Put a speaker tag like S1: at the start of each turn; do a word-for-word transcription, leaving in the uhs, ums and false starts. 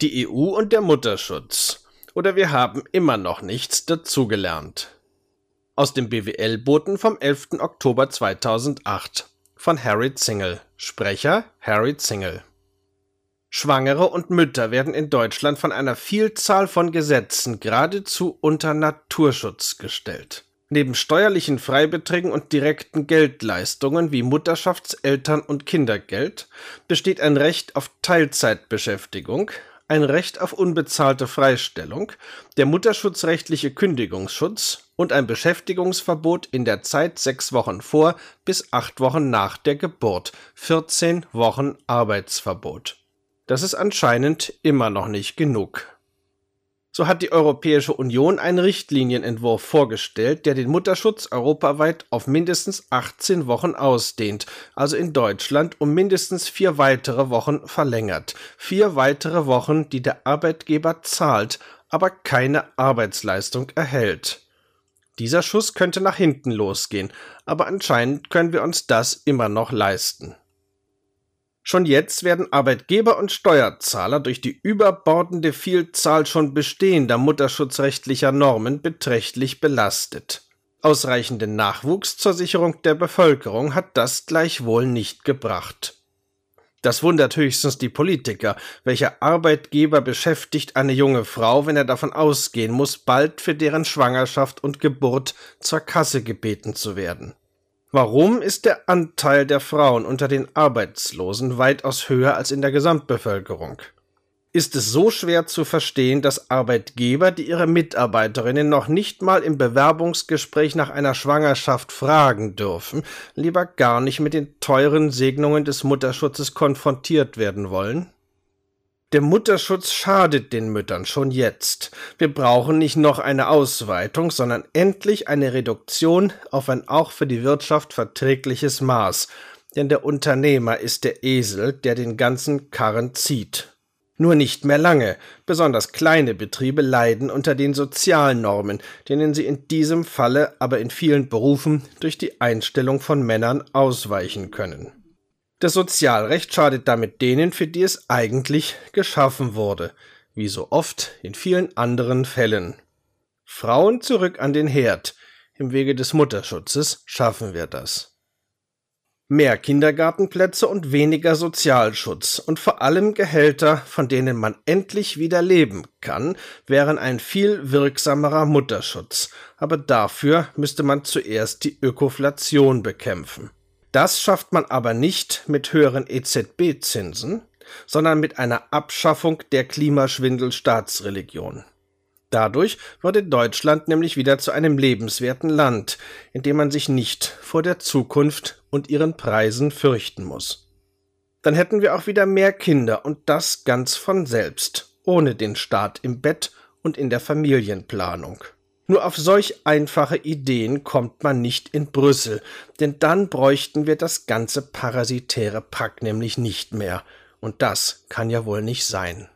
S1: die E U und der Mutterschutz. Oder wir haben immer noch nichts dazugelernt. Aus dem B W L-Boten vom elften Oktober zweitausendacht von Harry Zingel. Sprecher Harry Zingel. Schwangere und Mütter werden in Deutschland von einer Vielzahl von Gesetzen geradezu unter Naturschutz gestellt. Neben steuerlichen Freibeträgen und direkten Geldleistungen wie Mutterschafts-, Eltern- und Kindergeld besteht ein Recht auf Teilzeitbeschäftigung, ein Recht auf unbezahlte Freistellung, der mutterschutzrechtliche Kündigungsschutz und ein Beschäftigungsverbot in der Zeit sechs Wochen vor bis acht Wochen nach der Geburt, vierzehn Wochen Arbeitsverbot. Das ist anscheinend immer noch nicht genug. So hat die Europäische Union einen Richtlinienentwurf vorgestellt, der den Mutterschutz europaweit auf mindestens achtzehn Wochen ausdehnt, also in Deutschland um mindestens vier weitere Wochen verlängert. Vier weitere Wochen, die der Arbeitgeber zahlt, aber keine Arbeitsleistung erhält. Dieser Schuss könnte nach hinten losgehen, aber anscheinend können wir uns das immer noch leisten. Schon jetzt werden Arbeitgeber und Steuerzahler durch die überbordende Vielzahl schon bestehender mutterschutzrechtlicher Normen beträchtlich belastet. Ausreichenden Nachwuchs zur Sicherung der Bevölkerung hat das gleichwohl nicht gebracht. Das wundert höchstens die Politiker. Welcher Arbeitgeber beschäftigt eine junge Frau, wenn er davon ausgehen muss, bald für deren Schwangerschaft und Geburt zur Kasse gebeten zu werden? Warum ist der Anteil der Frauen unter den Arbeitslosen weitaus höher als in der Gesamtbevölkerung? Ist es so schwer zu verstehen, dass Arbeitgeber, die ihre Mitarbeiterinnen noch nicht mal im Bewerbungsgespräch nach einer Schwangerschaft fragen dürfen, lieber gar nicht mit den teuren Segnungen des Mutterschutzes konfrontiert werden wollen? Der Mutterschutz schadet den Müttern schon jetzt. Wir brauchen nicht noch eine Ausweitung, sondern endlich eine Reduktion auf ein auch für die Wirtschaft verträgliches Maß. Denn der Unternehmer ist der Esel, der den ganzen Karren zieht. Nur nicht mehr lange. Besonders kleine Betriebe leiden unter den Sozialnormen, denen sie in diesem Falle, aber in vielen Berufen durch die Einstellung von Männern ausweichen können. Das Sozialrecht schadet damit denen, für die es eigentlich geschaffen wurde, wie so oft in vielen anderen Fällen. Frauen zurück an den Herd. Im Wege des Mutterschutzes schaffen wir das. Mehr Kindergartenplätze und weniger Sozialschutz und vor allem Gehälter, von denen man endlich wieder leben kann, wären ein viel wirksamerer Mutterschutz. Aber dafür müsste man zuerst die Ökoflation bekämpfen. Das schafft man aber nicht mit höheren E Z B-Zinsen, sondern mit einer Abschaffung der Klimaschwindel-Staatsreligion. Dadurch würde Deutschland nämlich wieder zu einem lebenswerten Land, in dem man sich nicht vor der Zukunft und ihren Preisen fürchten muss. Dann hätten wir auch wieder mehr Kinder und das ganz von selbst, ohne den Staat im Bett und in der Familienplanung. Nur auf solch einfache Ideen kommt man nicht in Brüssel, denn dann bräuchten wir das ganze parasitäre Pack nämlich nicht mehr. Und das kann ja wohl nicht sein.